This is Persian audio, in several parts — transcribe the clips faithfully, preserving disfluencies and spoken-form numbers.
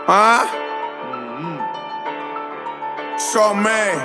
ها شامه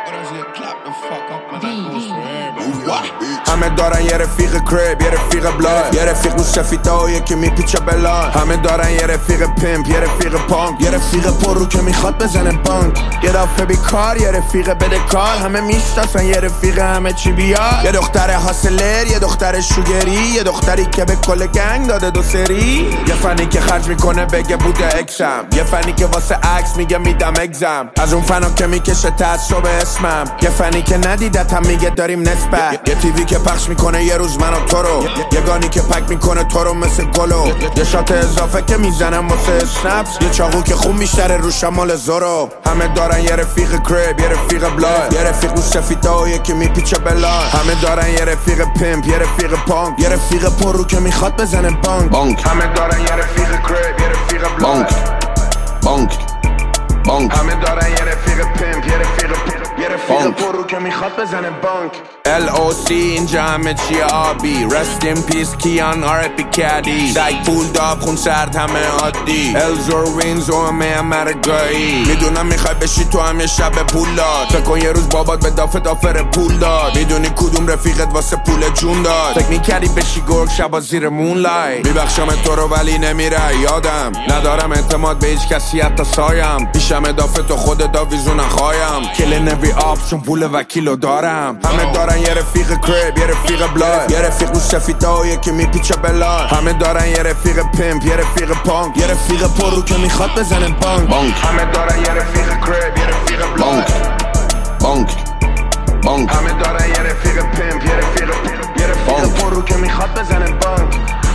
همه دارن یه رفیق کرب، یه رفیق بلاد، یه رفیق اون سفیده و یکی میپیچه بلاد. همه دارن یه رفیق پمپ، یه رفیق پانک، یه رفیق پرو که میخواد بزنه بانک. یه دفعه بیکار، یه رفیق بده کار. همه میشناسن یه رفیق همه چی بیاد. یه دختر هاسلر، یه دختر شوگری، یه دختری که به کل گنگ داده دو سری. یه فنی که خرج میکنه بگه بوده اکسم، یه فنی که واسه عکس میگه میدم اگزم. از اون فنا که میکشه تعصب اسمم، یه فنی که ندیدتم میگه داریم نسبت. یه تیوی که پخش میکنه یه روز منو تو رو، یه گانی که پک میکنه تو رو مثل گلو. یه شات اضافه که میزنم واسه اسنپس، یه چاقو که خون میشتره رو شمال زورو. همه دارن یه رفیق کرب، یه رفیق بلاد، یه رفیق اون سفیده و یکی میپیچه بلاد. همه دارن یه رفیق پمپ، یه رفیق پانک، یه رفیق پرو که میخواد بزنه بانک. بانک همه دارن یه رفیق کرب، یه رفیق بلاد. بانک بانک بانک همه دارن یه رفیق پمپ، یه رفیق یه رفیق پرو که میخواد بزنه بانک. ال او سی اینجا همه چیه آبی. رست این پیس کیان آر اپی کدی. سگ پول داب خون سرد همه عادی. الزور وینز و همه امرگایی. میدونم میخوای بشی تو هم یه شب پول داد. فکر کن یه روز بابات به دافه دافر پول داد. میدونی کدوم رفیقت واسه پول جون داد. فکر میکردی بشی گرگ شبا زیر مون لایت. میبخشم تو رو ولی نمیره یادم. ندارم اعتماد به هیچ کسی حتی سایم. پیشم دافه تو خود داویزون خوایم. کل نوی آف چون پول وکیلو دارم. همه دارن یه رفیق کرب، یه رفیق بلاد، یه رفیق اون سفیده و یکی میپیچه بلاد. همه دارن یه رفیق پمپ، یه رفیق پانک، یه رفیق پرو که میخواد بزنه بانک. بانک همه دارن یه رفیق کرب، یه رفیق بلاد. بانک بانک همه دارن یه رفیق پمپ، یه رفیق یه رفیق پرو که میخواد بزنه بانک.